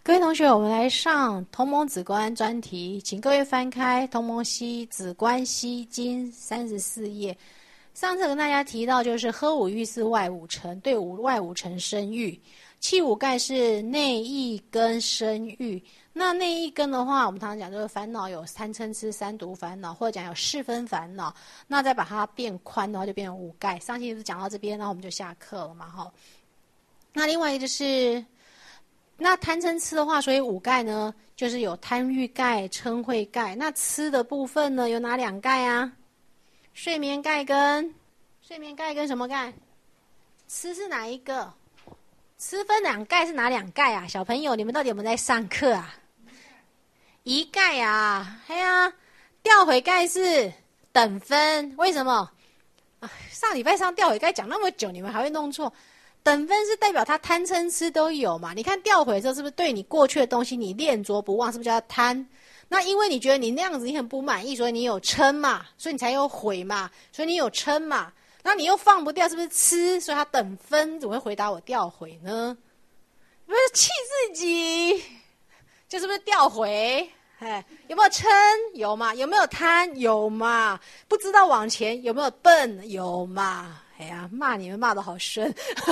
各位同学，我们来上同盟子观专题，请各位翻开同盟西子观西经34页。上次跟大家提到，就是喝五欲是外五尘，对外五尘生欲，气五盖是内意根生欲。那内意根的话，我们常常讲就是烦恼有贪嗔痴三毒烦恼，或者讲有四分烦恼。那再把它变宽的话，就变成五盖。上期是讲到这边，然后我们就下课了嘛，哈。那另外一个就是。那贪嗔痴的话，所以五盖呢，就是有贪欲盖、嗔恚盖。那痴的部分呢，有哪两盖啊？睡眠盖跟什么盖？痴是哪一个？痴分两盖是哪两盖啊？小朋友，你们到底有没有在上课啊？一盖啊，哎呀，调回盖是等分，为什么？上礼拜上调回盖讲那么久，你们还会弄错？等分是代表他贪嗔痴都有嘛？你看调回的时候，是不是对你过去的东西你念着不忘，是不是叫贪？那因为你觉得你那样子你很不满意，所以你有嗔嘛，所以你才有悔嘛，所以你有嗔嘛。那你又放不掉，是不是痴？所以他等分怎么会回答我调回呢？不是气自己，就是不是调回？哎，有没有嗔？有嘛？有没有贪？有嘛？不知道往前有没有笨？有嘛？哎呀，骂你们骂得好深，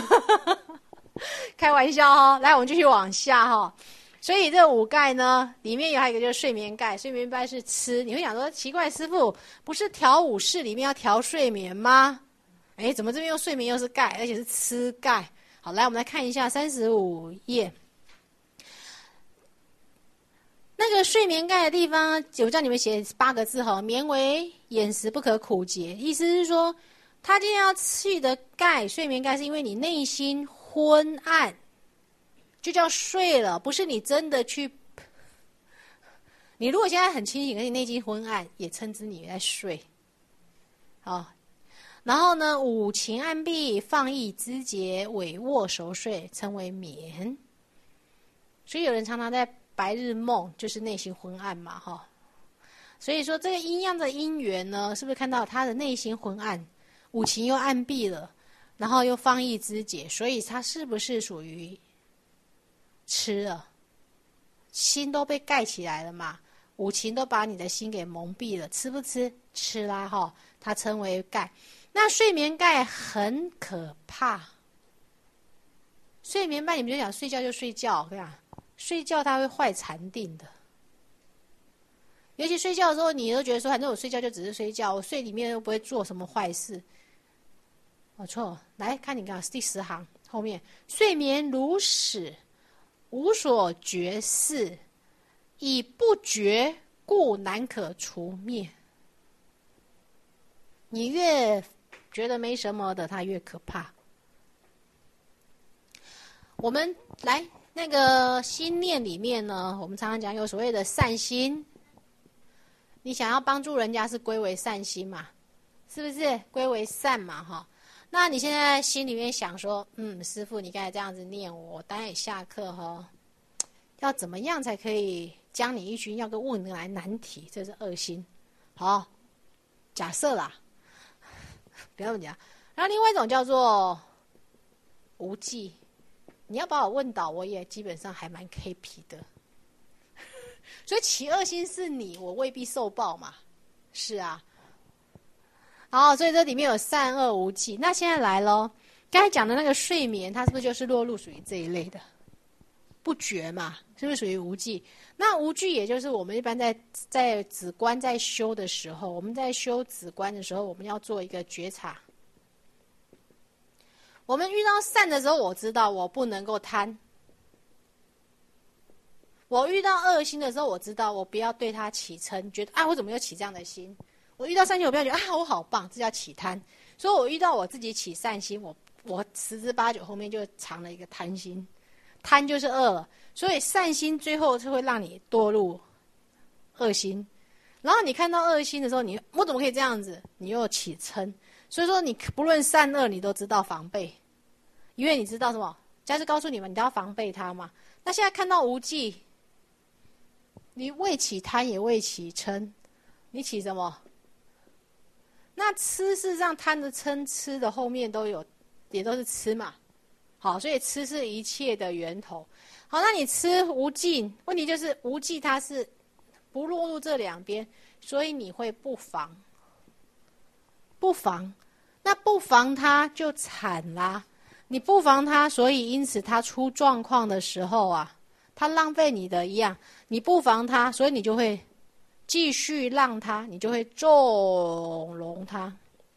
开玩笑哦。来，我们继续往下哈。所以这五盖呢，里面还有一个就是睡眠盖，睡眠盖是吃。你会想说，奇怪，师父不是调五事里面要调睡眠吗？哎，怎么这边又睡眠又是盖，而且是吃盖？好，来我们来看一下35页。那个睡眠盖的地方，我叫你们写8个字哈，眠为眼识不可苦结，意思是说。他今天要去的盖，睡眠盖是因为你内心昏暗，就叫睡了，不是你真的去。你如果现在很清醒，可是你内心昏暗，也称之你在睡。好，然后呢，五情暗闭，放逸肢节，委卧熟睡，称为眠。所以有人常常在白日梦，就是内心昏暗嘛，哈。所以说这个阴阳的因缘呢，是不是看到他的内心昏暗？五情又暗闭了，然后又放逸肢解，所以它是不是属于吃了？心都被盖起来了嘛，五情都把你的心给蒙蔽了，吃不吃？吃啦哈，它称为盖。那睡眠盖很可怕，睡眠盖你们就想睡觉就睡觉，我跟你讲，睡觉它会坏禅定的。尤其睡觉的时候，你都觉得说，反正我睡觉就只是睡觉，我睡里面又不会做什么坏事。我错，来看你看第10行后面，睡眠如始，无所觉事，以不觉故难可除灭。你越觉得没什么的，它越可怕。我们来那个心念里面呢，我们常常讲有所谓的善心，你想要帮助人家是归为善心嘛，是不是归为善嘛哈？那你现在心里面想说，师父，你刚才这样子念我，当然也下课哈。要怎么样才可以将你一群要个问来难题？这是恶心。好，假设啦，不要讲。然后另外一种叫做无忌，你要把我问倒，我也基本上还蛮 happy 的。所以起恶心是你，我未必受报嘛。是啊。好，所以这里面有善恶无忌。那现在来咯，刚才讲的那个睡眠，它是不是就是落入属于这一类的？不觉嘛，是不是属于无忌？那无惧也就是我们一般在止观在修的时候，我们在修止观的时候，我们要做一个觉察。我们遇到善的时候，我知道我不能够贪。我遇到恶心的时候，我知道我不要对它起嗔，觉得我怎么又起这样的心？我遇到善心，我不要觉得我好棒，这叫起贪。所以我遇到我自己起善心，我十之八九后面就藏了一个贪心，贪就是恶了。所以善心最后是会让你堕入恶心。然后你看到恶心的时候，我怎么可以这样子？你又起嗔。所以说你不论善恶，你都知道防备，因为你知道什么？家是告诉你们，你都要防备它嘛。那现在看到无忌，你未起贪也未起嗔，你起什么？那吃事实上贪的嗔痴的后面都有，也都是吃嘛。好，所以吃是一切的源头。 好，那你吃无记，问题就是无记它是不落入这两边，所以你会不防。不防，那不防它就惨啦。你不防它，所以因此它出状况的时候啊，它浪费你的一样。你不防它，所以你就会继续让它，你就会纵容它。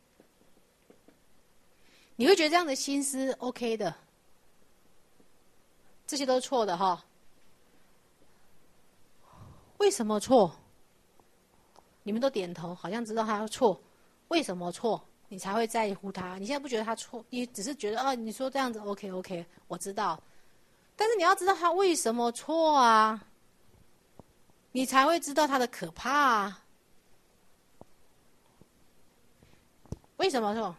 你会觉得这样的心思 OK 的，这些都是错的哈。为什么错？你们都点头，好像知道他错。为什么错？你才会在乎他。你现在不觉得他错，你只是觉得哦，你说这样子 OK， 我知道。但是你要知道他为什么错啊，你才会知道他的可怕啊。为什么错？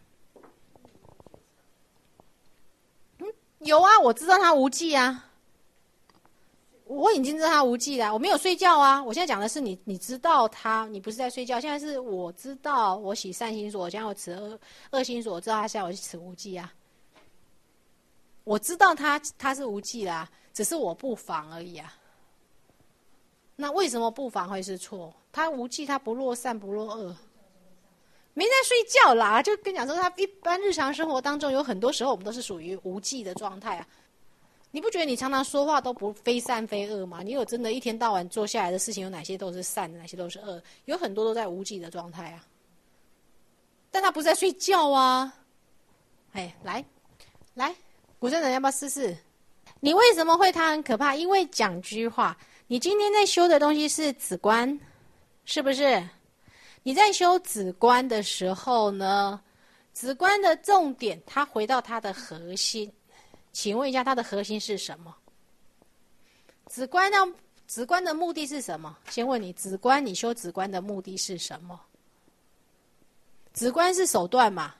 有啊，我知道他无忌啊。我已经知道他无忌了，我没有睡觉啊。我现在讲的是你，你知道他，你不是在睡觉。现在是我知道我洗善心所，我现在我持恶心所，我知道他现在我去持无忌啊。我知道他是无忌啦，只是我不防而已啊。那为什么不防会是错？他无忌，他不落善不落恶，没在睡觉啦。就跟你讲说，他一般日常生活当中有很多时候我们都是属于无忌的状态啊。你不觉得你常常说话都不非善非恶吗？你有真的一天到晚做下来的事情，有哪些都是善的，哪些都是恶？有很多都在无忌的状态啊。但他不是在睡觉啊。哎，来，古圣人要不要试试？你为什么会他很可怕？因为讲句话，你今天在修的东西是止观，是不是？你在修止观的时候呢，止观的重点，它回到它的核心。请问一下，它的核心是什么？止观的目的是什么？先问你，你修止观的目的是什么？止观是手段嘛，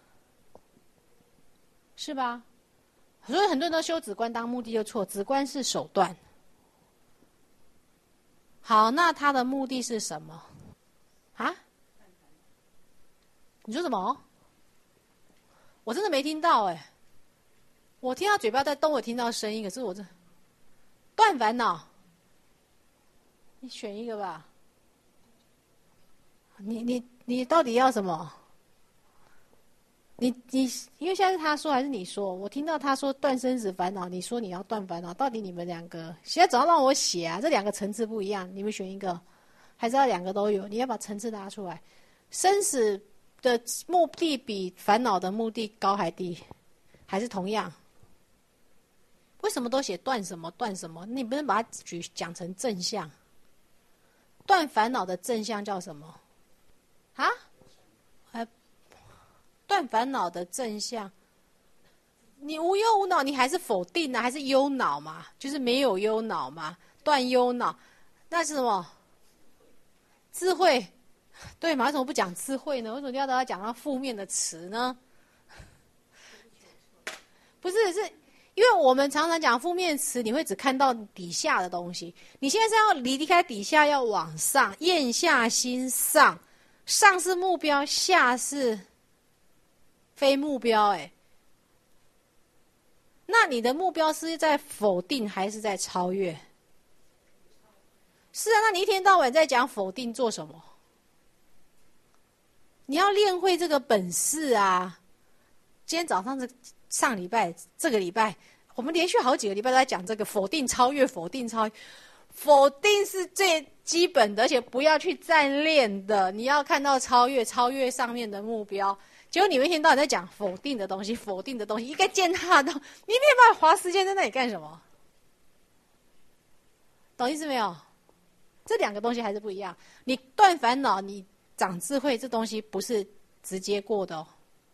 是吧？所以很多人都修止观当目的就错，止观是手段。好，那它的目的是什么？啊？你说什么？我真的没听到哎。我听到嘴巴在动，我听到声音，可是我这断烦恼。你选一个吧。你到底要什么？你因为现在是他说还是你说？我听到他说断生死烦恼，你说你要断烦恼，到底你们两个现在总要让我写啊？这两个层次不一样，你们选一个，还是要两个都有？你要把层次拿出来。生死的目的比烦恼的目的高还低？还是同样？为什么都写断什么断什么？你不能把它讲成正向。断烦恼的正向叫什么？啊？断烦恼的正向，你无忧无恼，你还是否定呢？还是忧恼嘛？就是没有忧恼嘛？断忧恼，那是什么？智慧，对嘛？为什么不讲智慧呢？为什么要大家讲到负面的词呢？不是，是因为我们常常讲负面词，你会只看到底下的东西。你现在是要离开底下，要往上，咽下心上，上是目标，下是非目标。哎，那你的目标是在否定还是在超越？是啊，那你一天到晚在讲否定做什么？你要练会这个本事啊！今天早上上礼拜，这个礼拜，我们连续好几个礼拜都在讲这个否定、超越、否定、超越。否定是最基本的，而且不要去站练的。你要看到超越，超越上面的目标。结果你们一天到晚在讲否定的东西，否定的东西，应该践踏到，你没有办法花时间在那里干什么？懂意思没有？这两个东西还是不一样。你断烦恼，你长智慧，这东西不是直接过的哦。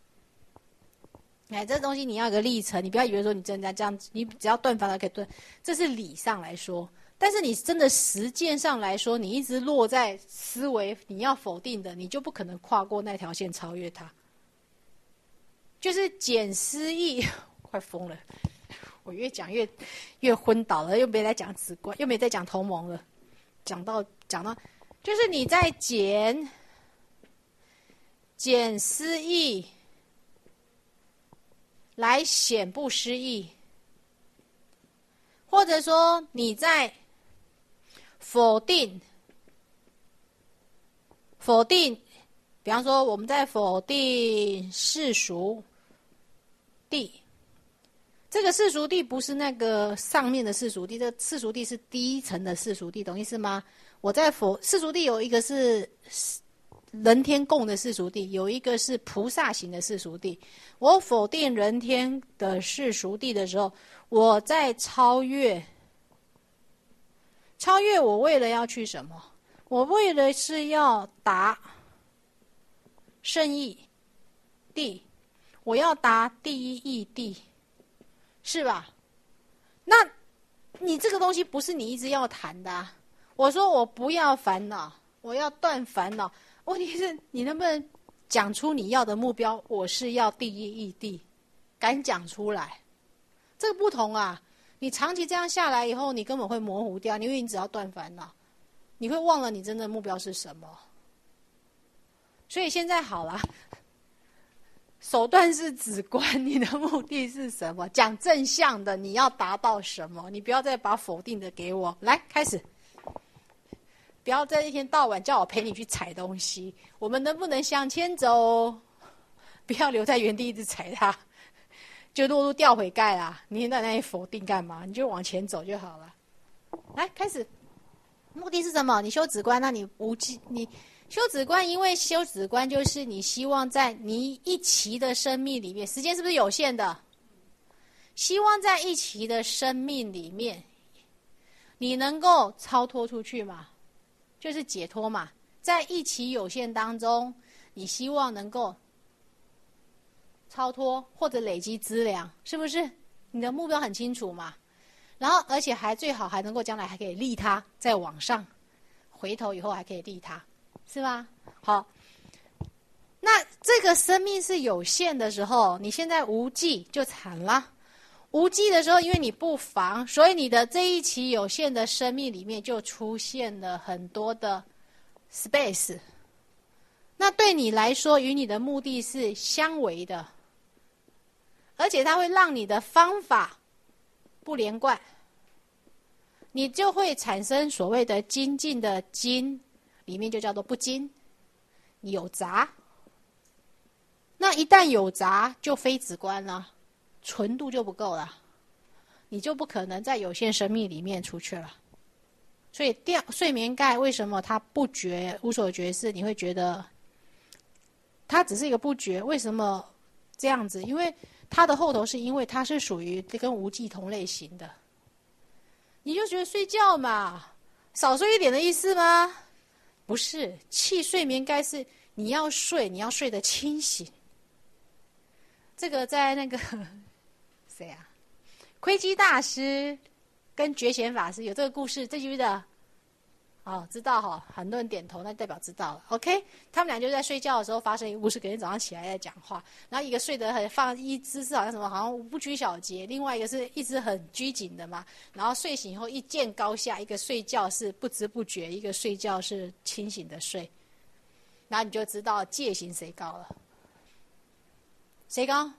哎，这东西你要有个历程，你不要以为说你真的这样子，你只要断烦恼可以断，这是理上来说。但是你真的实践上来说，你一直落在思维你要否定的，你就不可能跨过那条线超越它。就是减思义，快疯了！我越讲越昏倒了，又没在讲直观，又没在讲同盟了。讲到，就是你在减思义，来显不失义。 或者说你在否定，比方说我们在否定世俗谛，这个世俗谛不是那个上面的世俗谛，这个世俗谛是低层的世俗谛，懂意思吗？我在世俗谛有一个是人天共的世俗谛，有一个是菩萨行的世俗谛。我否定人天的世俗谛的时候，我在超越我为了要去什么？我为了是要达圣义谛，我要达第一义谛，是吧？那你这个东西不是你一直要谈的啊。我说我不要烦恼，我要断烦恼。问题是你能不能讲出你要的目标？我是要第一义谛，敢讲出来。这个不同啊。你长期这样下来以后，你根本会模糊掉，因为你只要断烦恼，你会忘了你真正的目标是什么。所以现在好了，手段是止观，你的目的是什么？讲正向的，你要达到什么？你不要再把否定的给我。来，开始。不要再一天到晚叫我陪你去踩东西。我们能不能向前走？不要留在原地一直踩它。就落入掉悔盖啦！你在那里否定干嘛？你就往前走就好了。来，开始。目的是什么？你修止观，那你修止观，因为修止观就是你希望在你一期的生命里面，时间是不是有限的？希望在一期的生命里面，你能够超脱出去嘛？就是解脱嘛。在一期有限当中，你希望能够超脱或者累积资粮，是不是？你的目标很清楚嘛？然后而且还最好还能够将来还可以利他，再往上，回头以后还可以利他，是吧？好，那这个生命是有限的时候，你现在无忌就惨了。无忌的时候，因为你不防，所以你的这一期有限的生命里面就出现了很多的 space。那对你来说，与你的目的是相违的。而且它会让你的方法不连贯，你就会产生所谓的精进的精，里面就叫做不精，有杂。那一旦有杂，就非止观了，纯度就不够了，你就不可能在有限生命里面出去了。所以睡眠盖为什么它不觉无所觉事？你会觉得它只是一个不觉，为什么这样子？因为它的后头是因为它是属于跟无忌同类型的，你就觉得睡觉嘛，少睡一点的意思吗？不是，弃睡眠该是你要睡得清醒。这个在那个谁啊，窥基大师跟觉贤法师有这个故事，这记不记得？哦，知道哈，很多人点头，那代表知道了。OK， 他们俩就在睡觉的时候发生一个故事，隔天早上起来在讲话。然后一个睡得很姿势好像什么，好像不拘小节；另外一个是一直很拘谨的嘛。然后睡醒以后一见高下，一个睡觉是不知不觉，一个睡觉是清醒的睡。然后你就知道戒行谁高了，谁高？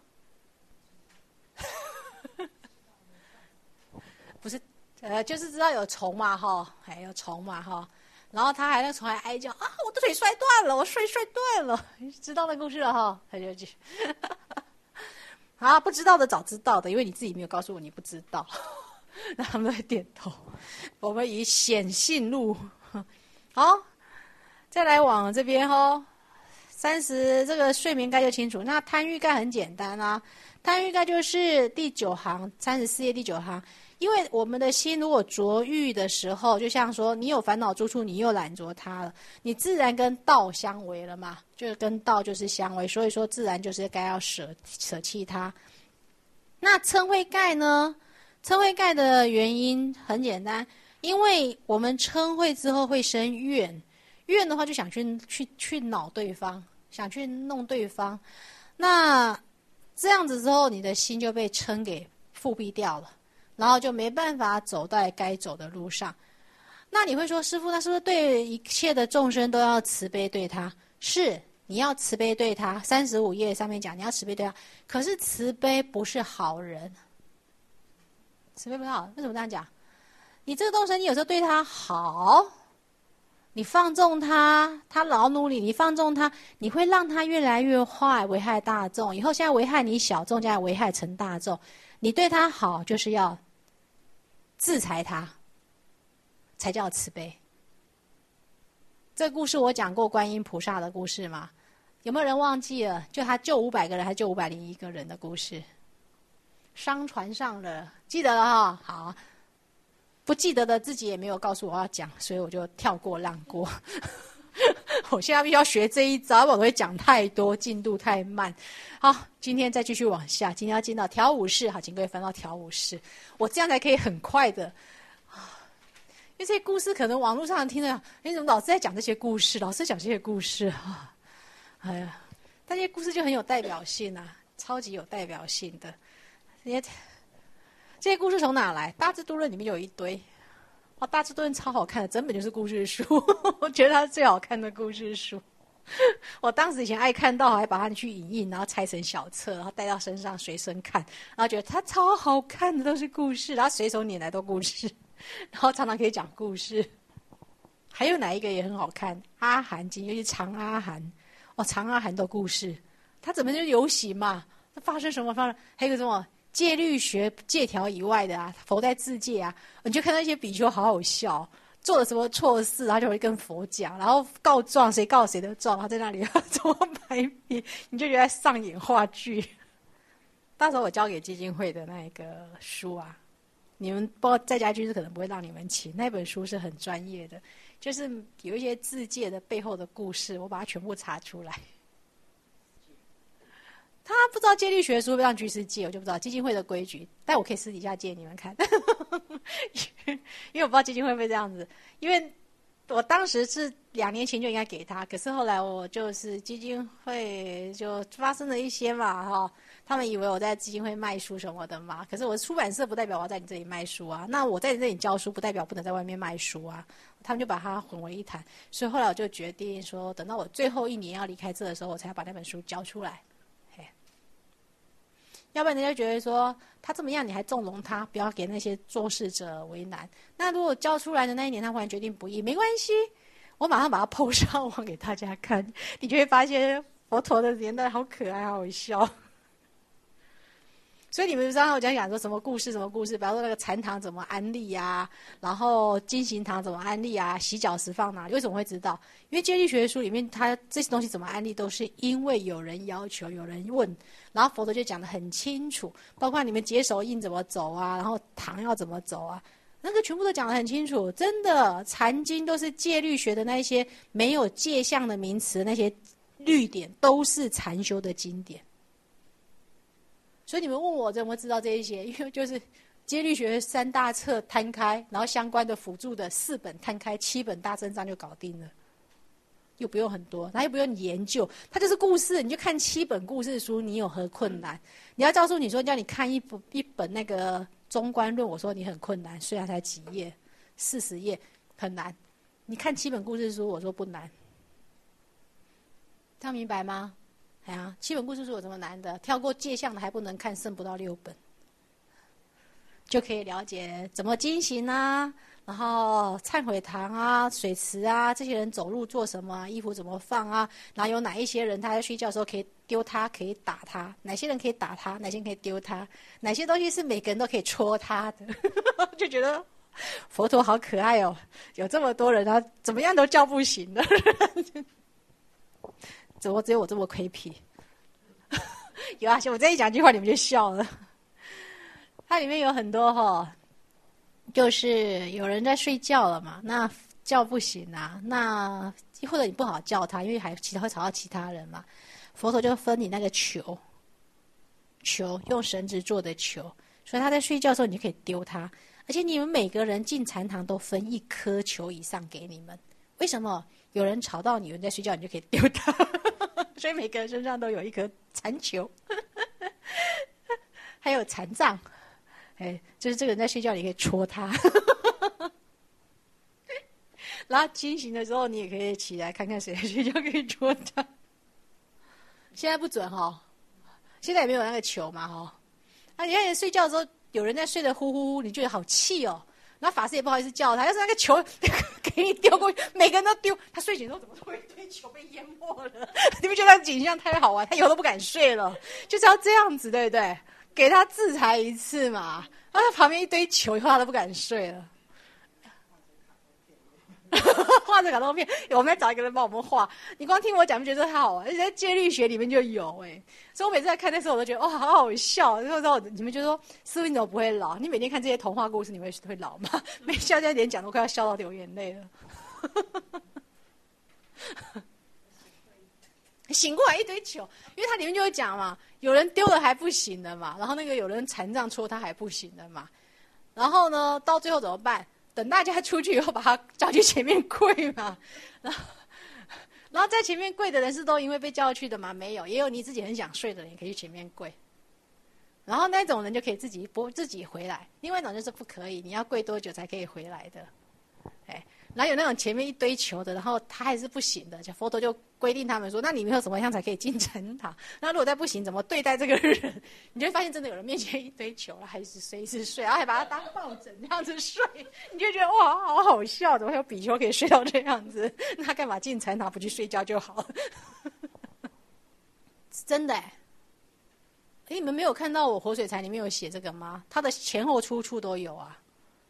不是。就是知道有虫嘛哈，还有虫嘛哈，然后他还那虫还哀叫啊，我的腿摔断了，我摔断了，知道那故事了哈，他就去，啊，不知道的早知道的，因为你自己没有告诉我你不知道，那他们会点头。我们以显性路，好，再来往这边哈，30这个睡眠盖就清楚，那贪欲盖很简单啊，贪欲盖就是第9行34页第9行。因为我们的心如果着欲的时候，就像说你有烦恼住处，你又懒着它了，你自然跟道相违了嘛，就是跟道就是相违，所以说自然就是该要舍弃它。那嗔恚盖呢？嗔恚盖的原因很简单，因为我们嗔恚之后会生怨，怨的话就想去恼对方，想去弄对方，那这样子之后，你的心就被嗔给覆蔽掉了。然后就没办法走在该走的路上。那你会说，师父，那是不是对一切的众生都要慈悲对他？是，你要慈悲对他。35页上面讲你要慈悲对他，可是慈悲不是好人， 慈悲不好，为什么这样讲？你这个众生，你有时候对他好，你放纵他，他劳奴你，你放纵他，你会让他越来越坏，危害大众。以后现在危害你小众，将来危害成大众。你对他好，就是要制裁他，才叫慈悲。这个故事我讲过观音菩萨的故事吗？有没有人忘记了？就他救500个人，还救501个人的故事，商船上了，记得了哈。好，不记得的自己也没有告诉我要讲，所以我就跳过让过。我现在必须要学这一招，我会讲太多，进度太慢。好，今天再继续往下，今天要进到调舞式。好，请各位翻到调舞式，我这样才可以很快的。因为这些故事可能网络上听的，你怎么老是在讲这些故事？老是讲这些故事啊！哎呀，但这些故事就很有代表性啊，超级有代表性的。这些故事从哪来？《大智度论》里面有一堆。哇，《大智度论》超好看的，整本就是故事书，我觉得它是最好看的故事书。我当时以前爱看到，还把它去影印，然后拆成小册，然后带到身上随身看，然后觉得它超好看的，都是故事，然后随手拈来都故事。然后常常可以讲故事。还有哪一个也很好看？阿含经，尤其长阿含。长阿含的故事，他怎么就游行嘛？那发生什么？还有什么戒律学戒条以外的啊？佛在自戒啊，你就看到一些比丘好好笑，做了什么错事，然后就会跟佛讲，然后告状，谁告谁的状，然后在那里怎么排比，你就觉得在上演话剧。到时候我交给基金会的那一个书啊。你们不知道在家居士可能不会让你们请，那本书是很专业的，就是有一些自戒的背后的故事，我把它全部查出来。他不知道戒律学书会让居士戒，我就不知道基金会的规矩，但我可以私底下借你们看。因为我不知道基金会会这样子，因为我当时是2年前就应该给他，可是后来我就是基金会就发生了一些嘛他们以为我在基金会卖书什么的嘛，可是我出版社不代表我要在你这里卖书啊，那我在这里教书不代表不能在外面卖书啊，他们就把它混为一谈，所以后来我就决定说，等到我最后1年要离开这的时候，我才要把那本书交出来。要不然人家觉得说他这么样，你还纵容他，不要给那些做事者为难。那如果交出来的那一年，他忽然决定不义，没关系，我马上把它PO上网给大家看，你就会发现佛陀的年代好可爱，好笑。所以你们知道我讲说什么故事，比方说那个禅堂怎么安利啊，然后金行堂怎么安利啊，洗脚石放哪里？为什么会知道？因为戒律学书里面，它这些东西怎么安利，都是因为有人要求，有人问，然后佛陀就讲得很清楚，包括你们解手印怎么走啊，然后堂要怎么走啊，那个全部都讲得很清楚。真的，禅经都是戒律学的那一些没有戒相的名词，那些律典都是禅修的经典。所以你们问我怎么知道这一些，因为就是戒律学3大册摊开，然后相关的辅助的4本摊开，7本大正章就搞定了，又不用很多，然后又不用你研究，它就是故事，你就看7本故事书，你有何困难？你要告诉你说叫你看一本那个中观论，我说你很困难，虽然才几页，40页，很难。你看7本故事书，我说不难，这样明白吗？哎呀，7本故事书有什么难的？跳过戒相的还不能看，剩不到6本，就可以了解怎么经行啊，然后忏悔堂啊、水池啊，这些人走路做什么，衣服怎么放啊，然后有哪一些人他在睡觉的时候可以丢他，可以打他，哪些人可以打他，哪些人可以丢他，哪些东西是每个人都可以戳他的，就觉得佛陀好可爱哦，有这么多人，然后怎么样都叫不醒的人。怎么只有我这么亏皮？有啊，我这一讲句话你们就笑了。它里面有很多就是有人在睡觉了嘛，那叫不醒啊，那或者你不好叫他，因为还会吵到其他人嘛。佛陀就分你那个球，用绳子做的球，所以他在睡觉的时候你就可以丢他，而且你们每个人进禅堂都分1颗球以上给你们。为什么？有人吵到你，有人在睡觉，你就可以丢他。所以每个人身上都有1颗禅球，还有禅杖，就是这个人在睡觉，你可以戳他。然后清醒的时候，你也可以起来看看谁在睡觉，可以戳他。现在不准现在也没有那个球嘛你看人睡觉的时候， 有人在睡得呼呼呼，你觉得好气哦。然后法师也不好意思叫他，要是那个球给你丢过去，每个人都丢，他睡醒之后怎么会一堆球被淹没了？你不觉得那景象太好玩？他以后都不敢睡了，就是要这样子，对不对？给他制裁一次嘛。然后他旁边一堆球，以后他都不敢睡了。画着卡通片，我们来找一个人帮我们画。你光听我讲，不觉得太好玩？而且在戒律学里面就有所以我每次在看的时候，我都觉得哇，好好笑。然后你们就说，师父你怎么不会老？你每天看这些童话故事，你会老吗？没笑，在连讲都快要笑到流眼泪了。醒过来一堆球，因为它里面就会讲嘛，有人丢了还不行的嘛，然后那个有人残障戳他还不行的嘛，然后呢，到最后怎么办？等大家出去以后，把他叫去前面跪嘛，然后在前面跪的人是都因为被叫去的吗？没有，也有你自己很想睡的人也可以去前面跪，然后那种人就可以自己回来。另外一种就是不可以，你要跪多久才可以回来的？然后有那种前面一堆球的，然后他还是不行的，佛陀就规定他们说，那你们有什么样才可以进禅堂？那如果再不行，怎么对待这个人？你就会发现真的有人面前一堆球，还是随时睡，然后还把它当抱枕这样子睡，你就觉得哇，好好笑，怎么会有比丘可以睡到这样子？那他干嘛进禅堂不去睡觉就好？真的你们没有看到我活水禅里面有写这个吗？它的前后出处都有啊。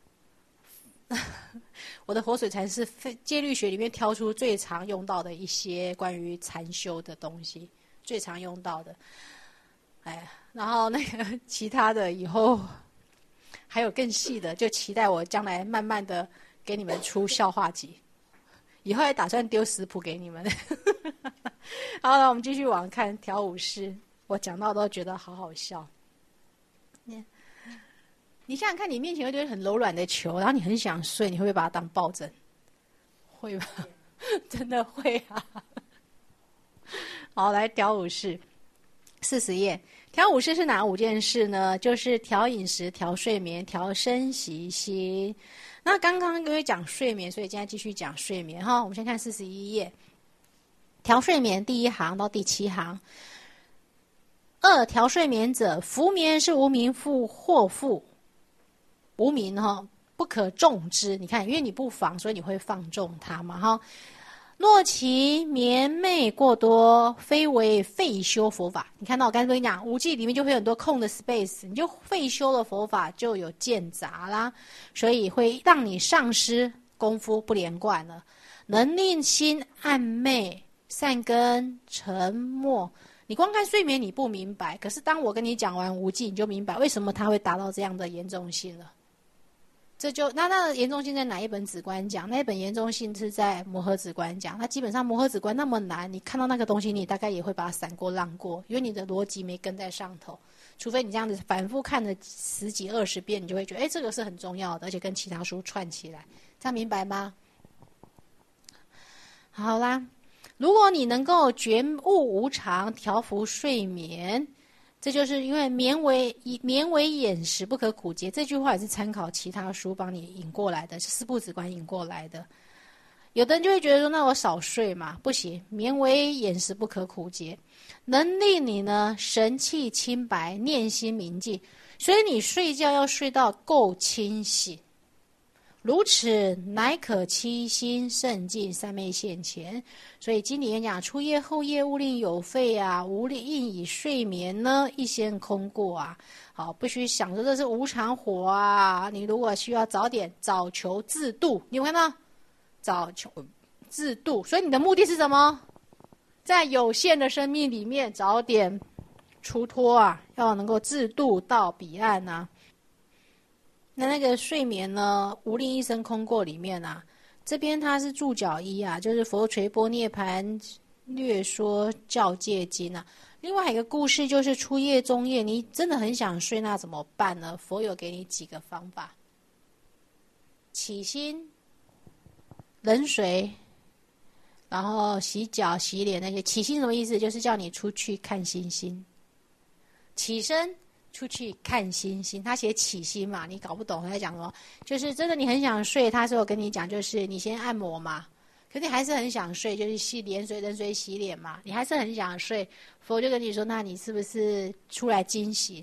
我的活水禅是戒律学里面挑出最常用到的一些关于禅修的东西，最常用到的。然后那个其他的以后还有更细的，就期待我将来慢慢的给你们出笑话集。以后还打算丢食谱给你们。好了，我们继续往看调舞式，我讲到都觉得好好笑。你想想看，你面前有一堆很柔软的球，然后你很想睡，你会不会把它当抱枕？会吧？真的会啊！好，来调舞式40页。调舞式是哪5件事呢？就是调饮食、调睡眠、调身息心。那刚刚因为讲睡眠，所以今天继续讲睡眠哈。我们先看41页，调睡眠第1行到第7行。2、调睡眠者，浮眠是无名或复。无名不可纵之。你看，因为你不防，所以你会放纵它嘛哈。若其眠寐过多，非为废修佛法。你看到我刚才跟你讲，无记里面就会有很多空的 space， 你就废修的佛法就有见杂啦，所以会让你丧失功夫，不连贯了，能令心暗昧、善根、沉默。你光看睡眠你不明白，可是当我跟你讲完无记，你就明白为什么它会达到这样的严重性了。这就那的严重性在哪一本止观讲？那一本严重性是在摩诃止观讲。那基本上摩诃止观那么难，你看到那个东西，你大概也会把它闪过浪过，因为你的逻辑没跟在上头。除非你这样子反复看了10几20遍，你就会觉得，这个是很重要的，而且跟其他书串起来，这样明白吗？好啦，如果你能够觉悟无常，调伏睡眠。这就是因为眠为眼食，不可苦结。这句话也是参考其他书帮你引过来的，是四部止观引过来的。有的人就会觉得说，那我少睡嘛，不行。眠为眼食，不可苦结，能令你呢神气清白，念心明净。所以你睡觉要睡到够清醒，如此乃可七心胜尽，三昧现前。所以经里面讲，初夜后夜，勿令有废啊，无令应以睡眠呢，一先空过啊。好，不许想着这是无常火啊。你如果需要早求自度，你有看到早求自度，所以你的目的是什么？在有限的生命里面早点出脱啊，要能够自度到彼岸啊。那个睡眠呢，无令一生空过里面啊，这边它是注脚1啊，就是佛垂波涅盘略说教戒经啊。另外还有一个故事，就是初夜中夜，你真的很想睡，那怎么办呢？佛有给你几个方法：起心、冷水，然后洗脚、洗脸那些。起心什么意思？就是叫你出去看星星。起身出去看星星，他写起心嘛，你搞不懂他在讲什么。就是真的你很想睡，他说我跟你讲，就是你先按摩嘛，可你还是很想睡，就是洗冷水洗脸嘛，你还是很想睡。佛就跟你说，那你是不是出来惊醒？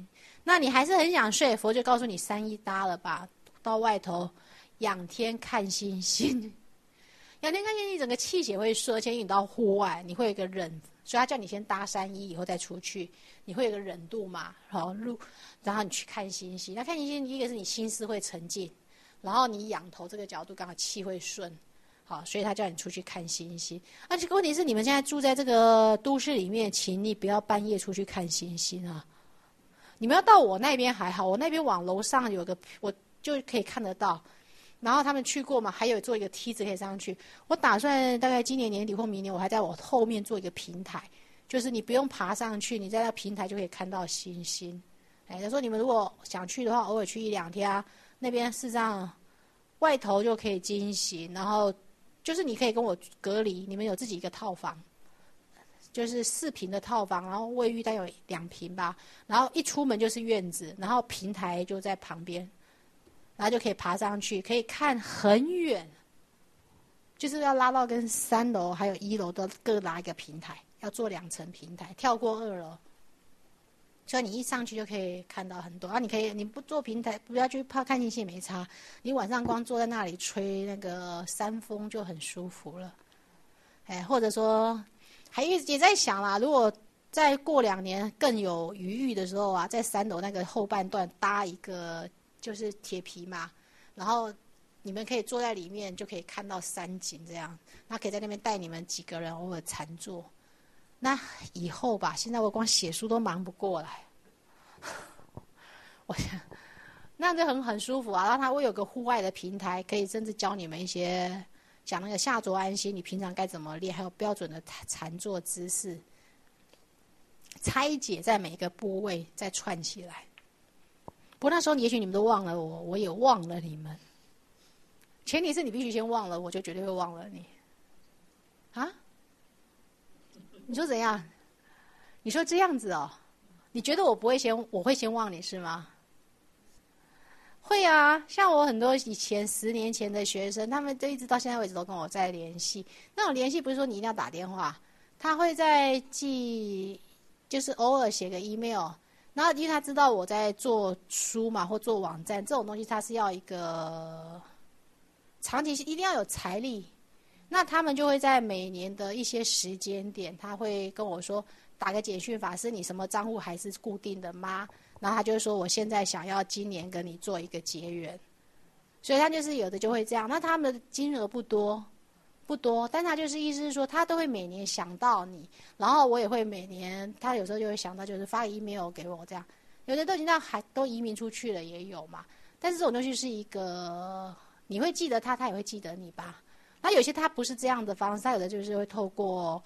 那你还是很想睡，佛就告诉你三一搭了吧，到外头仰天看星星。仰天看星星，整个气血会顺，而且你到户外，你会有一个忍，所以他叫你先搭三一，以后再出去，你会有一个忍度嘛，然后你去看星星。那看星星，第一个是你心思会沉静，然后你仰头这个角度刚好气会顺，好，所以他叫你出去看星星。而且问题是，你们现在住在这个都市里面，请你不要半夜出去看星星啊。你们要到我那边还好，我那边往楼上有个，我就可以看得到。然后他们去过嘛，还有做一个梯子可以上去。我打算大概今年年底或明年，我还在我后面做一个平台，就是你不用爬上去，你在那平台就可以看到星星。他说你们如果想去的话，偶尔去1-2天啊，那边事实上外头就可以经行，然后就是你可以跟我隔离，你们有自己一个套房。就是4坪的套房，然后卫浴大概有2坪吧，然后一出门就是院子，然后平台就在旁边，然后就可以爬上去，可以看很远，就是要拉到跟3楼还有1楼都各拉一个平台，要做2层平台，跳过2楼，所以你一上去就可以看到很多。你可以你不做平台，不要去怕看星星也没差，你晚上光坐在那里吹那个山风就很舒服了。或者说。还也在想啦，如果再过2年更有余裕的时候啊，在3楼那个后半段搭一个就是铁皮嘛，然后你们可以坐在里面，就可以看到山景这样。那可以在那边带你们几个人偶尔禅坐。那以后吧，现在我光写书都忙不过来，我想那就很舒服啊。然后它会有个户外的平台，可以甚至教你们一些。讲那个下坐安心，你平常该怎么练，还有标准的禅坐姿势，拆解在每一个部位再串起来。不过那时候也许你们都忘了我，我也忘了你们。前提是你必须先忘了我，就绝对会忘了你。啊？你说怎样？你说这样子哦？你觉得我会先忘你是吗？会啊，像我很多以前10年前的学生，他们都一直到现在为止都跟我在联系。那种联系不是说你一定要打电话，他会在就是偶尔写个 email， 然后因为他知道我在做书嘛，或做网站这种东西，他是要一个长期一定要有财力。那他们就会在每年的一些时间点，他会跟我说打个简讯，法师你什么账户还是固定的吗？然后他就说我现在想要今年跟你做一个结缘，所以他就是有的就会这样。那他们的金额不多，但他就是意思是说他都会每年想到你，然后我也会每年，他有时候就会想到就是发 email 给我这样。有的都已经都移民出去了也有嘛，但是这种东西是一个你会记得他，他也会记得你吧。那有些他不是这样的方式，他有的就是会透过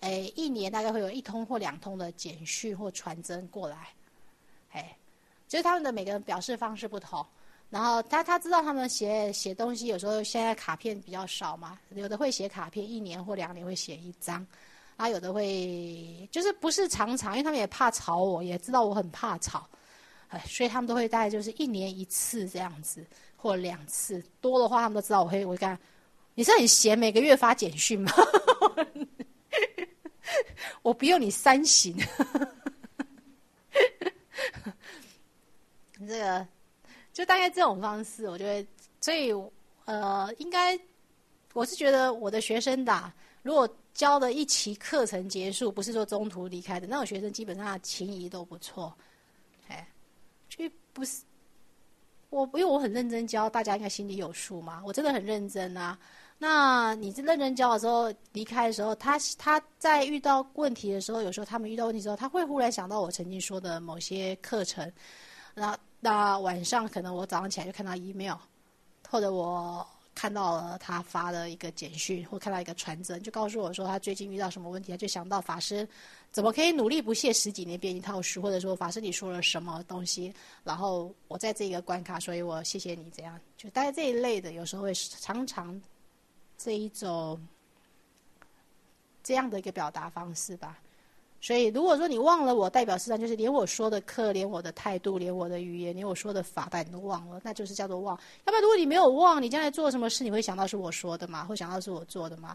1年大概会有1通或2通的简讯或传真过来。就是他们的每个人表示方式不同，然后他知道他们写东西，有时候现在卡片比较少嘛，有的会写卡片1年或2年会写1张，然后有的会就是不是常常，因为他们也怕吵我，也知道我很怕吵，所以他们都会大概就是1年1次这样子，或2次，多的话他们都知道我会干。你是很闲，每个月发简讯吗？我不用你3行。这个就大概这种方式，我就会，所以应该我是觉得我的学生如果教的一期课程结束，不是说中途离开的那种学生，基本上情谊都不错。就不是因为我很认真教，大家应该心里有数嘛，我真的很认真啊。那你是认真教的时候，离开的时候，他在遇到问题的时候，有时候他们遇到问题的时候，他会忽然想到我曾经说的某些课程，那晚上可能我早上起来就看到 email， 或者我看到了他发的一个简讯，或看到一个传真，就告诉我说他最近遇到什么问题，他就想到法师怎么可以努力不懈10几年编一套书，或者说法师你说了什么东西，然后我在这个关卡，所以我谢谢你，这样就大概这一类的，有时候会常常这一种这样的一个表达方式吧。所以如果说你忘了我，代表实际上就是连我说的课，连我的态度，连我的语言，连我说的法带你都忘了，那就是叫做忘。要不然如果你没有忘，你将来做什么事你会想到是我说的吗？会想到是我做的吗？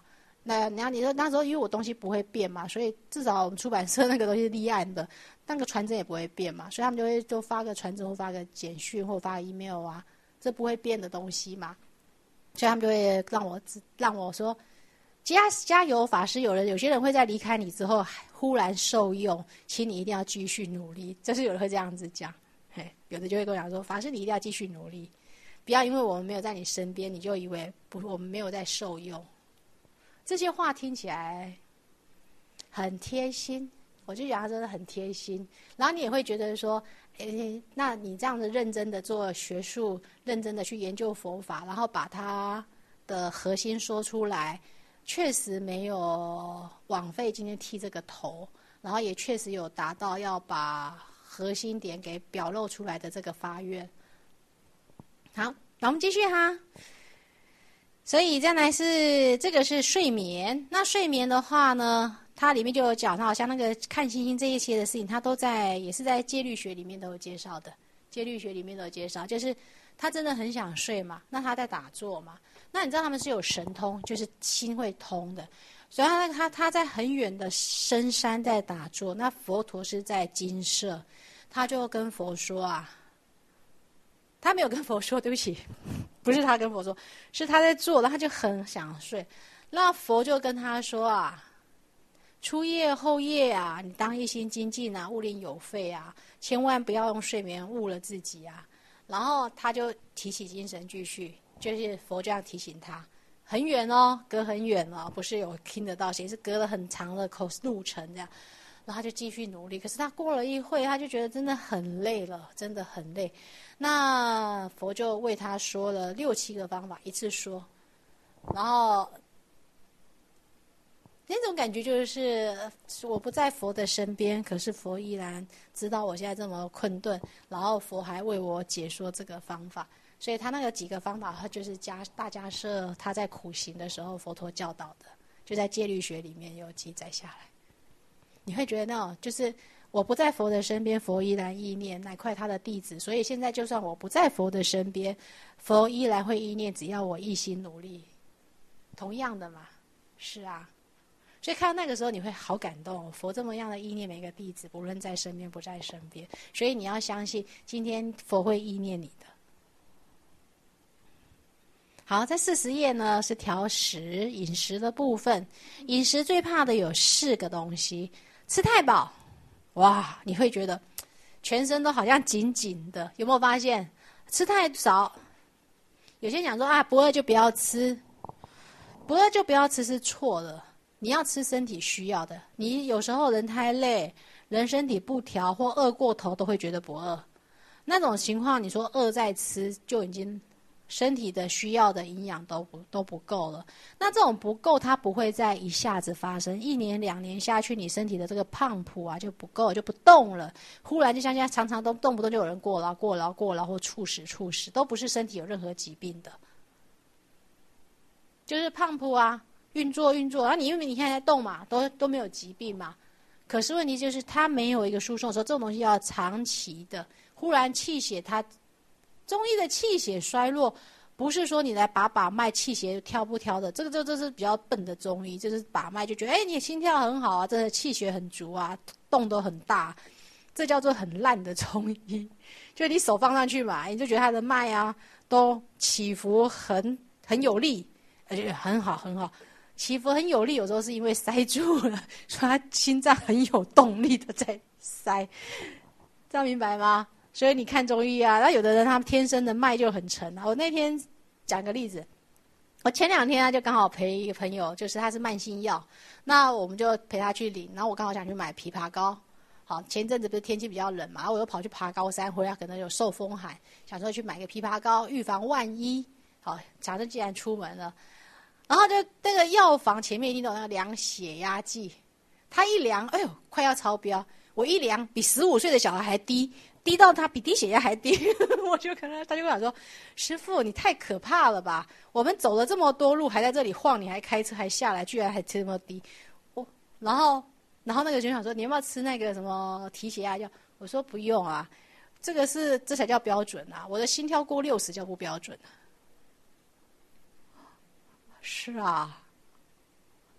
你说那时候因为我东西不会变嘛，所以至少我们出版社那个东西是立案的，那个传真也不会变嘛，所以他们就发个传真或发个简讯或发个 email 啊，这不会变的东西嘛，所以他们就会让我说加油，法师有些人会在离开你之后忽然受用，请你一定要继续努力，就是有人会这样子讲，有的就会跟我讲说，法师你一定要继续努力，不要因为我们没有在你身边，你就以为我们没有在受用。这些话听起来很贴心，我就讲他真的很贴心。然后你也会觉得说，那你这样子认真的做学术，认真的去研究佛法，然后把它的核心说出来，确实没有枉费今天剃这个头，然后也确实有达到要把核心点给表露出来的这个发愿。好，那我们继续哈。所以再来这个是睡眠。那睡眠的话呢，它里面就有讲到，好像那个看星星这一些的事情，它也是在戒律学里面都有介绍的。戒律学里面都有介绍，就是他真的很想睡嘛，那他在打坐嘛。那你知道他们是有神通，就是心会通的。所以他在很远的深山在打坐，那佛陀是在精舍，他就跟佛说啊。他没有跟佛说，对不起，不是他跟佛说，是他在做，然后他就很想睡。那佛就跟他说啊，初夜后夜啊，你当一心精进啊，勿令有废啊，千万不要用睡眠误了自己啊。然后他就提起精神继续，就是佛这样提醒他，很远哦，隔很远哦，不是有听得到，也是隔了很长的路程这样。然后他就继续努力，可是他过了一会，他就觉得真的很累了，真的很累。那佛就为他说了6、7个方法，一次说。然后那种感觉就是我不在佛的身边，可是佛依然知道我现在这么困顿，然后佛还为我解说这个方法。所以他那个几个方法，他就是大迦叶他在苦行的时候佛陀教导的，就在戒律学里面有记载下来。你会觉得那种就是我不在佛的身边，佛依然忆念，乃快他的弟子。所以现在就算我不在佛的身边，佛依然会忆念，只要我一心努力。同样的嘛，是啊。所以看到那个时候你会好感动，佛这么样的忆念每个弟子，不论在身边不在身边。所以你要相信，今天佛会忆念你的。好，在40页呢是调食饮食的部分。饮食最怕的有4个东西。吃太饱，哇，你会觉得全身都好像紧紧的，有没有发现？吃太少，有些人讲说啊，不饿就不要吃，不饿就不要吃是错的。你要吃身体需要的。你有时候人太累，人身体不调或饿过头，都会觉得不饿。那种情况，你说饿再吃，就已经身体的需要的营养都不够了。那这种不够，它不会在一下子发生，1年2年下去，你身体的这个胖谱啊就不够，就不动了。忽然就像现在常常都动不动就有人过劳或猝死，都不是身体有任何疾病的，就是胖谱啊，运作。然后你因为你现在在动嘛，都没有疾病嘛。可是问题就是它没有一个输送的时候，这种东西要长期的。忽然气血它。中医的气血衰弱，不是说你来把脉气血挑不挑的，这是比较笨的中医，就是把脉就觉得，你心跳很好啊，这个气血很足啊，动都很大，这叫做很烂的中医。就你手放上去嘛，你就觉得他的脉啊都起伏很有力，而且很好，起伏很有力，有时候是因为塞住了，所以他心脏很有动力的在塞，这样明白吗？所以你看中医啊，那有的人他天生的脉就很沉啊。我那天讲个例子，我前2天就刚好陪一个朋友，就是他是慢性药，那我们就陪他去领，然后我刚好想去买枇杷膏。好，前阵子不是天气比较冷嘛，然后我又跑去爬高山，回来可能有受风寒，想说去买个枇杷膏，预防万一。好，假设既然出门了，然后就那个药房前面一定都有那个量血压计，他一量，哎呦，快要超标，我一量比15岁的小孩还低。低到他比低血压还低，他就跟我说：“师父，你太可怕了吧！我们走了这么多路，还在这里晃，你还开车还下来，居然还这么低。”然后那个人想说：“你要不要吃那个什么提血压药？”我说：“不用啊，这才叫标准啊！我的心跳过60叫不标准。”是啊，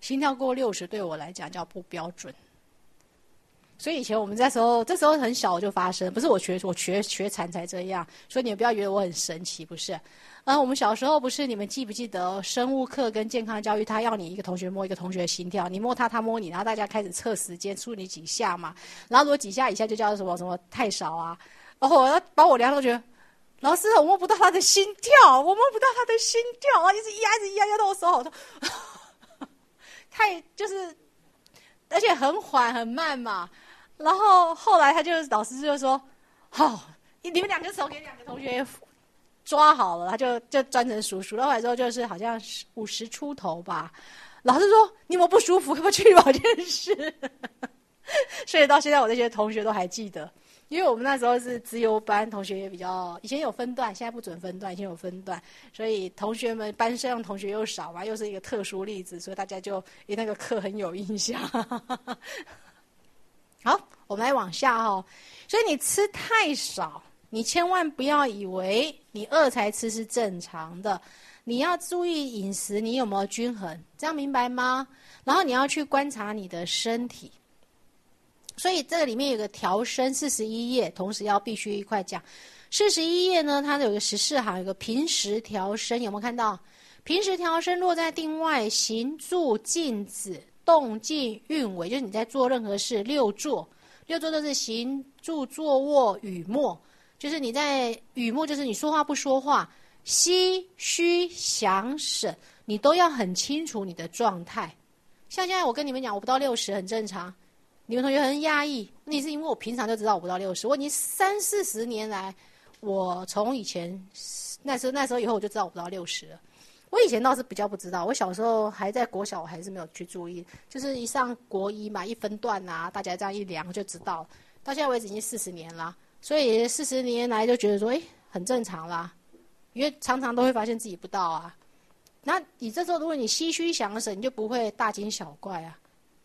心跳过60对我来讲叫不标准。所以以前我们这时候很小就发生，不是我学禅才这样，所以你们不要觉得我很神奇，不是。我们小时候不是，你们记不记得生物课跟健康教育，他要你一个同学摸一个同学的心跳，你摸他，他摸你，然后大家开始测时间，数你几下嘛。然后如果几下以下就叫什么什么太少啊。然后我把我量都觉得，老师我摸不到他的心跳，我摸不到他的心跳啊，一直压到我手好痛。太就是，而且很缓很慢嘛。然后后来老师就说，好，你们2个手给2个同学抓好了，他就专程数到来之后就是好像50出头吧。老师说你有没有不舒服，要不要去保健室？所以到现在我这些同学都还记得，因为我们那时候是资优班，同学也比较，以前有分段，现在不准分段，以前有分段，所以同学们班上同学又少嘛，又是一个特殊例子，所以大家就对那个课很有印象。好，我们来往下哦。所以你吃太少，你千万不要以为你饿才吃是正常的，你要注意饮食你有没有均衡，这样明白吗？然后你要去观察你的身体。所以这个里面有个调身41页，同时必须一块讲。41页呢，它有个14行，有个平时调身，有没有看到？平时调身落在定外，行住静止动静运为，就是你在做任何事，6坐都是行住坐卧语默，就是你在语默，就是你说话不说话，息虚想省，你都要很清楚你的状态。像现在我跟你们讲，我不到60很正常，你们同学很压抑，你是因为我平常就知道我不到60，我已经30-40年来，我从以前那时候以后我就知道我不到60了。我以前倒是比较不知道，我小时候还在国小，我还是没有去注意，就是一上国一嘛，一分段啊，大家这样一量就知道。到现在为止已经40年了，所以40年来就觉得说，很正常啦，因为常常都会发现自己不到啊。那你这时候如果你唏嘘想省，你就不会大惊小怪啊。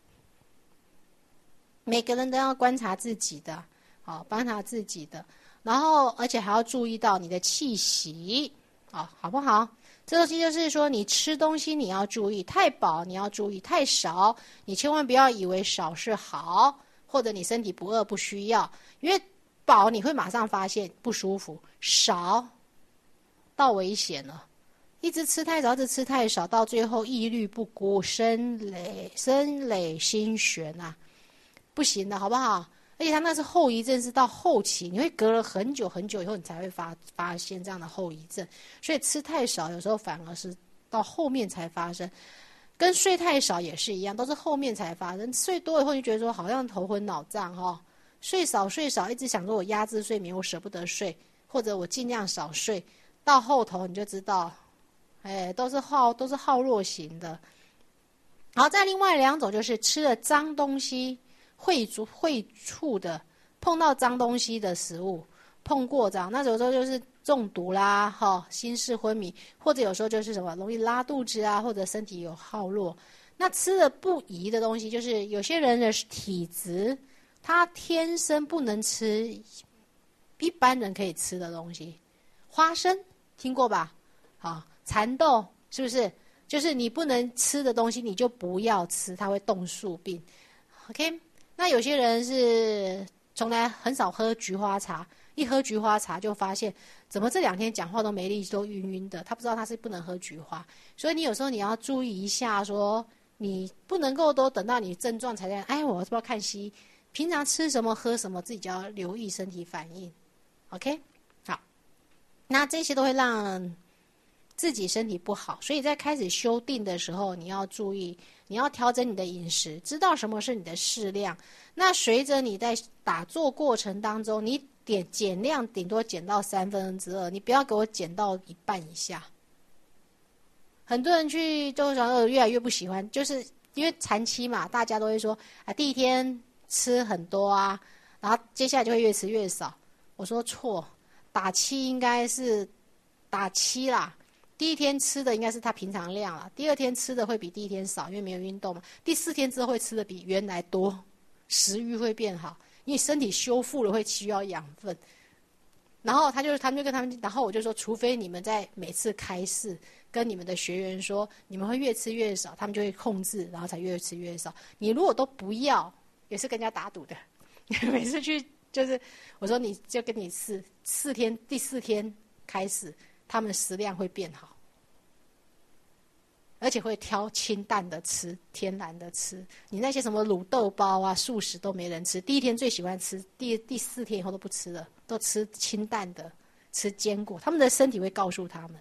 每个人都要观察自己的，观察自己的，然后而且还要注意到你的气息，好不好？这东西就是说，你吃东西你要注意，太饱你要注意，太少你千万不要以为少是好，或者你身体不饿不需要，因为饱你会马上发现不舒服，少到危险了。一直吃太少，一直吃太少，到最后抑虑不顾，身累心悬啊，不行的，好不好？而且它那是后遗症，是到后期，你会隔了很久很久以后，你才会发现这样的后遗症。所以吃太少，有时候反而是到后面才发生。跟睡太少也是一样，都是后面才发生。睡多以后，就觉得说好像头昏脑胀睡少，一直想说我压制睡眠，我舍不得睡，或者我尽量少睡。到后头你就知道，都是耗弱型的。好，再另外2种就是吃了脏东西。会触的，碰到脏东西的食物，碰过脏，那有时候就是中毒啦，心事昏迷，或者有时候就是什么容易拉肚子啊，或者身体有耗弱。那吃了不宜的东西，就是有些人的体质，他天生不能吃一般人可以吃的东西。花生听过吧？蚕豆是不是？就是你不能吃的东西，你就不要吃，它会冻宿病。OK。那有些人是从来很少喝菊花茶，一喝菊花茶就发现怎么这2天讲话都没力气，都晕晕的。他不知道他是不能喝菊花，所以你有时候你要注意一下，说你不能够都等到你症状才在，我是不是要看西医？平常吃什么喝什么，自己就要留意身体反应。OK， 好，那这些都会让自己身体不好，所以在开始修订的时候，你要注意。你要调整你的饮食，知道什么是你的适量。那随着你在打坐过程当中，你减量顶多减到2/3，你不要给我减到1半以下。很多人去就想越来越不喜欢，就是因为禅期嘛，大家都会说第一天吃很多啊，然后接下来就会越吃越少。我说错，打七应该是打7啦。第一天吃的应该是他平常量了，第2天吃的会比第1天少，因为没有运动嘛。第4天之后会吃的比原来多，食欲会变好，因为身体修复了会需要养分。 然后他们就跟他们，然后我就说，除非你们在每次开示跟你们的学员说，你们会越吃越少，他们就会控制，然后才越吃越少。你如果都不要，也是跟人家打赌的。每次去就是我说你就跟你四天，第4天开始，他们食量会变好。而且会挑清淡的吃，天然的吃。你那些什么卤豆包啊、素食都没人吃。第1天最喜欢吃，第4天以后都不吃了，都吃清淡的，吃坚果。他们的身体会告诉他们。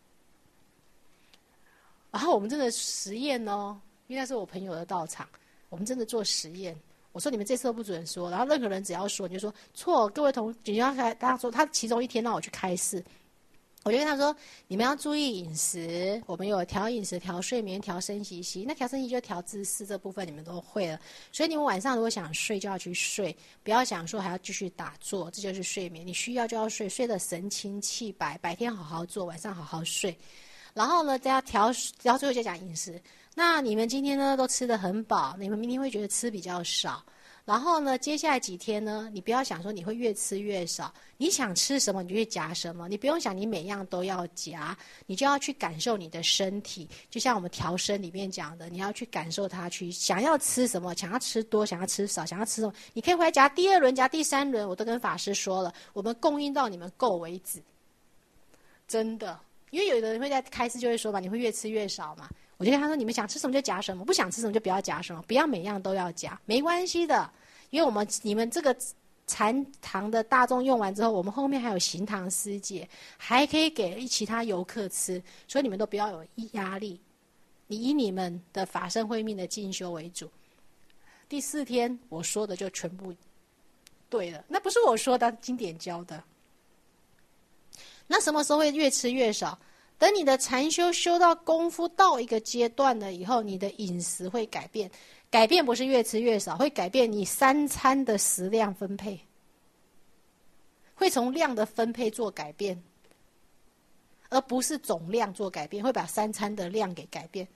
然后我们真的实验哦，因为那是我朋友的道场，我们真的做实验。我说你们这次都不准说，然后任何人只要说，你就说错。各位你要他说他其中1天让我去开示。我就跟他说，你们要注意饮食，我们有调饮食、调睡眠、调生息息。那调生息就调姿势，这部分你们都会了。所以你们晚上如果想睡就要去睡，不要想说还要继续打坐，这就是睡眠。你需要就要睡，睡得神清气白，白天好好做，晚上好好睡。然后呢，再要调，然后最后就讲饮食。那你们今天呢都吃得很饱，你们明天会觉得吃比较少。然后呢，接下来几天呢，你不要想说你会越吃越少，你想吃什么你就去夹什么，你不用想你每样都要夹，你就要去感受你的身体，就像我们调身里面讲的，你要去感受它，去想要吃什么，想要吃多，想要吃少，想要吃什么，你可以回来夹第2轮、夹第3轮，我都跟法师说了，我们供应到你们够为止，真的，因为有的人会在开始就会说嘛，你会越吃越少嘛。我就跟他说，你们想吃什么就夹什么，不想吃什么就不要夹什么，不要每样都要夹，没关系的。因为你们这个禅堂的大众用完之后，我们后面还有行堂师姐，还可以给其他游客吃，所以你们都不要有压力。你以你们的法身慧命的进修为主。第4天我说的就全部对了，那不是我说的，经典教的。那什么时候会越吃越少？等你的禅修到功夫到一个阶段了以后，你的饮食会改变。改变不是越吃越少，会改变你3餐的食量分配，会从量的分配做改变，而不是总量做改变，会把3餐的量给改变，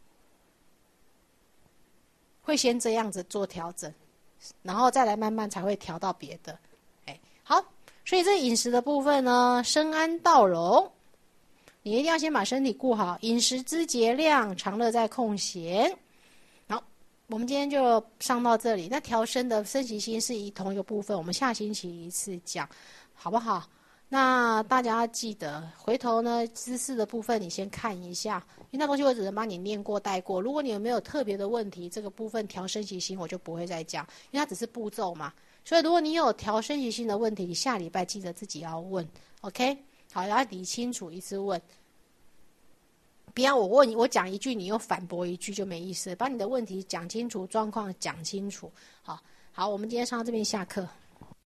会先这样子做调整，然后再来慢慢才会调到别的。好，所以这饮食的部分呢，身安道荣。你一定要先把身体顾好，饮食之节量，常乐在空闲。好，我们今天就上到这里。那调身的生息心是同一个部分，我们下星期一次讲，好不好？那大家要记得，回头呢知识的部分你先看一下，因为那东西我只能帮你念过带过。如果你有没有特别的问题，这个部分调生息心我就不会再讲，因为它只是步骤嘛。所以如果你有调生息心的问题，你下礼拜记得自己要问 ，OK？好，然后理清楚一次问，不要我问你，我讲一句，你又反驳一句就没意思。把你的问题讲清楚，状况讲清楚。好，我们今天上到这边下课。